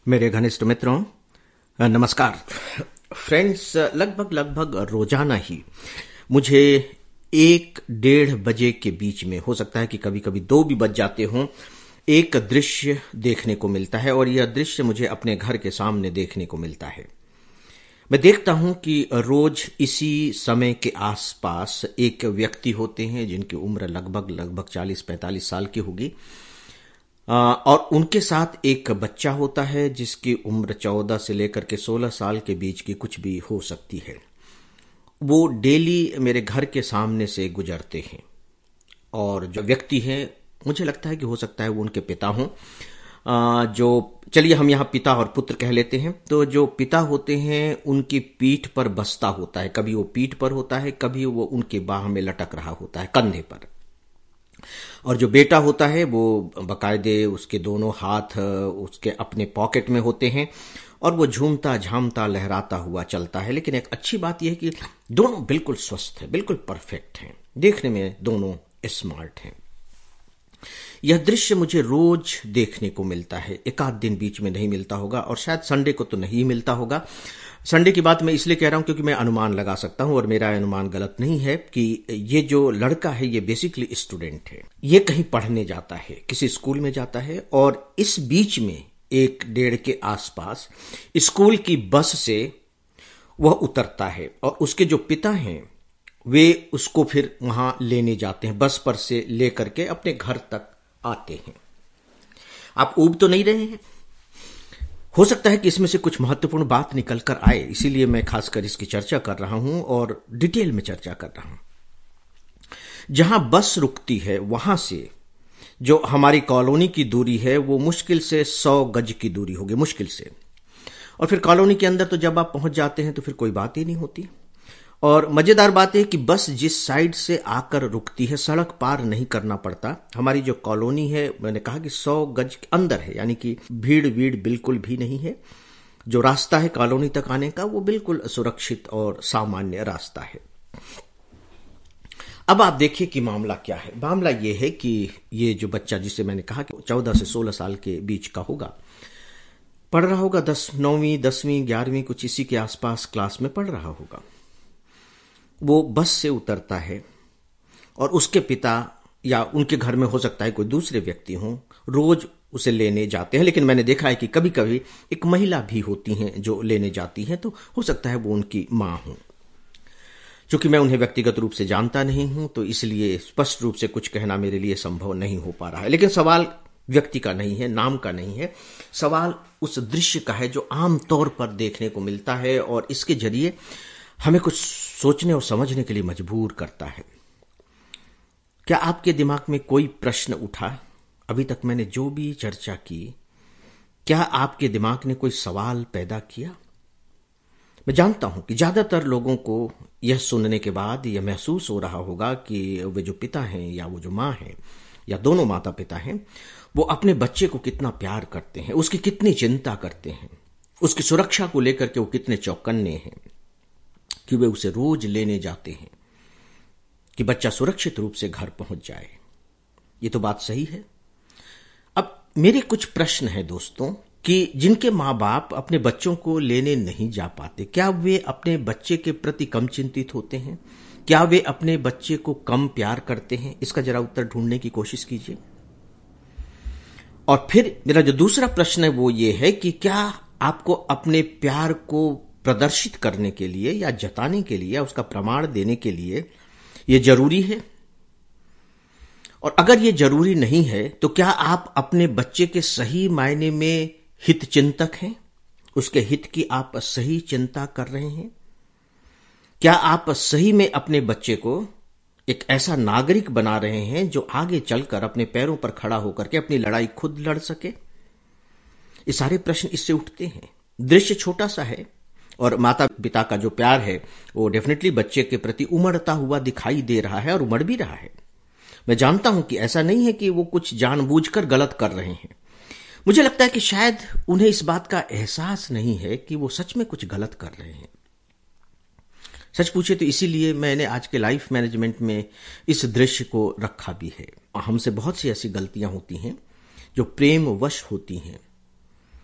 मेरे घनिष्ठ मित्रों, नमस्कार। फ्रेंड्स, लगभग रोजाना ही मुझे 1-1:30 बजे के बीच में, हो सकता है कि कभी कभी 2 भी बज जाते हों, एक दृश्य देखने को मिलता है और यह दृश्य मुझे अपने घर के सामने देखने को मिलता है। मैं देखता हूं कि रोज इसी समय के आसपास एक व्यक्ति होते हैं जिनकी उम्र लगभग 40-45 साल की होगी, और उनके साथ एक बच्चा होता है जिसकी उम्र 14 से लेकर के 16 साल के बीच की कुछ भी हो सकती है। वो डेली मेरे घर के सामने से गुजरते हैं और जो व्यक्ति हैं, मुझे लगता है कि हो सकता है वो उनके पिता हों। जो चलिए हम यहाँ पिता और पुत्र कह लेते हैं। तो जो पिता होते हैं उनकी पीठ पर बस्ता होता है, कभी वो पीठ पर होता है, कभी वो उनके बाह में लटक रहा होता है, कंधे पर। और जो बेटा होता है वो बकायदे उसके दोनों हाथ उसके अपने पॉकेट में होते हैं और वो झूमता झामता लहराता हुआ चलता है। लेकिन एक अच्छी बात यह है कि दोनों बिल्कुल स्वस्थ हैं, बिल्कुल परफेक्ट हैं, देखने में दोनों स्मार्ट हैं। यह दृश्य मुझे रोज देखने को मिलता है, एक आध दिन बीच में नहीं मिलता होगा और शायद संडे को तो नहीं मिलता होगा। संडे की बात मैं इसलिए कह रहा हूं क्योंकि मैं अनुमान लगा सकता हूं और मेरा अनुमान गलत नहीं है कि ये जो लड़का है ये बेसिकली स्टूडेंट है। ये कहीं पढ़ने जाता है, किसी स्कूल में जाता है और इस बीच में 1-1:30 के आसपास स्कूल की बस से वह उतरता है और उसके जो पिता हैं वे उसको फिर वहां लेने जाते हैं, बस पर से लेकर के अपने घर तक आते हैं। आप ऊब तो नहीं रहे हैं? हो सकता है कि इसमें से कुछ महत्वपूर्ण बात निकल कर आए, इसीलिए मैं खासकर इसकी चर्चा कर रहा हूं और डिटेल में चर्चा कर रहा हूं। जहां बस रुकती है वहां से जो हमारी कॉलोनी की दूरी है वो मुश्किल से 100 गज की दूरी होगी, मुश्किल से। और फिर कॉलोनी के अंदर तो जब आप पहुंच जाते हैं तो फिर कोई बात ही नहीं होती। और मजेदार बात है कि बस जिस साइड से आकर रुकती है सड़क पार नहीं करना पड़ता। हमारी जो कॉलोनी है, मैंने कहा कि 100 गज के अंदर है, यानी कि भीड़ वीड़ बिल्कुल भी नहीं है। जो रास्ता है कॉलोनी तक आने का वो बिल्कुल सुरक्षित और सामान्य रास्ता है। अब आप देखिए कि मामला क्या है। मामला ये है कि ये जो बच्चा, जिसे मैंने कहा कि 14 से 16 साल के बीच का होगा, पढ़ रहा होगा 9वीं 10वीं 11वीं कुछ इसी के आसपास क्लास में पढ़ रहा होगा। वो बस से उतरता है और उसके पिता या उनके घर में हो सकता है कोई दूसरे व्यक्ति हों, रोज उसे लेने जाते हैं। लेकिन मैंने देखा है कि कभी कभी एक महिला भी होती हैं जो लेने जाती हैं, तो हो सकता है वो उनकी मां हो। चूंकि मैं उन्हें व्यक्तिगत रूप से जानता नहीं हूं तो इसलिए स्पष्ट रूप से कुछ कहना मेरे लिए संभव नहीं हो पा रहा है। लेकिन सवाल व्यक्ति का नहीं है, नाम का नहीं है, सवाल उस दृश्य का है जो आमतौर पर देखने को मिलता है और इसके जरिए हमें कुछ सोचने और समझने के लिए मजबूर करता है। क्या आपके दिमाग में कोई प्रश्न उठा? अभी तक मैंने जो भी चर्चा की, क्या आपके दिमाग ने कोई सवाल पैदा किया? मैं जानता हूं कि ज्यादातर लोगों को यह सुनने के बाद यह महसूस हो रहा होगा कि वे जो पिता हैं या वो जो मां हैं या दोनों माता पिता हैं, वो अपने बच्चे को कितना प्यार करते हैं, उसकी कितनी चिंता करते हैं, उसकी सुरक्षा को लेकर के वो कितने चौकन्ने हैं कि वे उसे रोज लेने जाते हैं कि बच्चा सुरक्षित रूप से घर पहुंच जाए। ये तो बात सही है। अब मेरे कुछ प्रश्न हैं दोस्तों कि जिनके मां बाप अपने बच्चों को लेने नहीं जा पाते, क्या वे अपने बच्चे के प्रति कम चिंतित होते हैं? क्या वे अपने बच्चे को कम प्यार करते हैं? इसका जरा उत्तर ढूंढने की कोशिश कीजिए। और फिर मेरा जो दूसरा प्रश्न है वो ये है कि क्या आपको अपने प्यार को प्रदर्शित करने के लिए या जताने के लिए या उसका प्रमाण देने के लिए यह जरूरी है? और अगर यह जरूरी नहीं है तो क्या आप अपने बच्चे के सही मायने में हित चिंतक हैं? उसके हित की आप सही चिंता कर रहे हैं? क्या आप सही में अपने बच्चे को एक ऐसा नागरिक बना रहे हैं जो आगे चलकर अपने पैरों पर खड़ा होकर के अपनी लड़ाई खुद लड़ सके? ये सारे प्रश्न इससे उठते हैं। दृश्य छोटा सा है और माता पिता का जो प्यार है वो डेफिनेटली बच्चे के प्रति उमड़ता हुआ दिखाई दे रहा है और उमड़ भी रहा है। मैं जानता हूं कि ऐसा नहीं है कि वो कुछ जानबूझकर गलत कर रहे हैं। मुझे लगता है कि शायद उन्हें इस बात का एहसास नहीं है कि वो सच में कुछ गलत कर रहे हैं। सच पूछे तो इसीलिए मैंने आज के लाइफ मैनेजमेंट में इस दृश्य को रखा भी है। हमसे बहुत सी ऐसी गलतियां होती हैं जो प्रेमवश होती हैं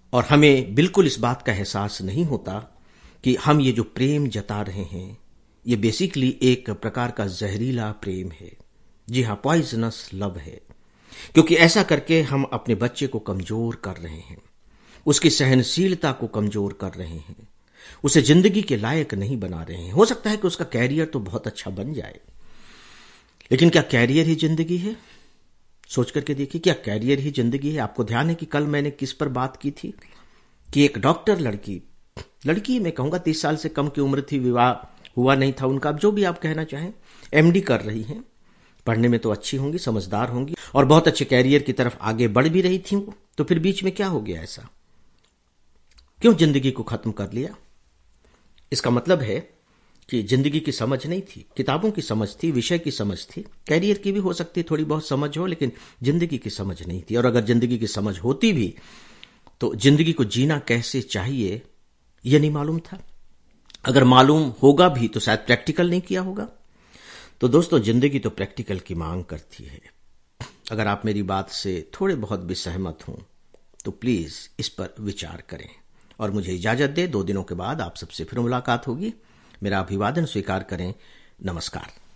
और हमें बिल्कुल इस बात का एहसास नहीं होता कि हम ये जो प्रेम जता रहे हैं ये बेसिकली एक प्रकार का जहरीला प्रेम है। जी हाँ, पॉइजनस लव है, क्योंकि ऐसा करके हम अपने बच्चे को कमजोर कर रहे हैं, उसकी सहनशीलता को कमजोर कर रहे हैं, उसे जिंदगी के लायक नहीं बना रहे हैं। हो सकता है कि उसका कैरियर तो बहुत अच्छा बन जाए, लेकिन क्या कैरियर ही जिंदगी है? सोच करके देखिए, क्या कैरियर ही जिंदगी है? आपको ध्यान है कि कल मैंने किस पर बात की थी कि एक डॉक्टर लड़की मैं कहूंगा 30 साल से कम की उम्र थी, विवाह हुआ नहीं था उनका, अब जो भी आप कहना चाहें, एमडी कर रही हैं, पढ़ने में तो अच्छी होंगी, समझदार होंगी और बहुत अच्छे कैरियर की तरफ आगे बढ़ भी रही थी वो। तो फिर बीच में क्या हो गया ऐसा? क्यों जिंदगी को खत्म कर लिया? इसका मतलब है कि जिंदगी की समझ नहीं थी, किताबों की समझ थी, विषय की समझ थी, कैरियर की भी हो सकती थोड़ी बहुत समझ हो, लेकिन जिंदगी की समझ नहीं थी। और अगर जिंदगी की समझ होती भी तो जिंदगी को जीना कैसे चाहिए यह नहीं मालूम था। अगर मालूम होगा भी तो शायद प्रैक्टिकल नहीं किया होगा। तो दोस्तों, जिंदगी तो प्रैक्टिकल की मांग करती है। अगर आप मेरी बात से थोड़े बहुत भी सहमत हों तो प्लीज इस पर विचार करें और मुझे इजाजत दे। 2 दिनों के बाद आप सबसे फिर मुलाकात होगी। मेरा अभिवादन स्वीकार करें। नमस्कार।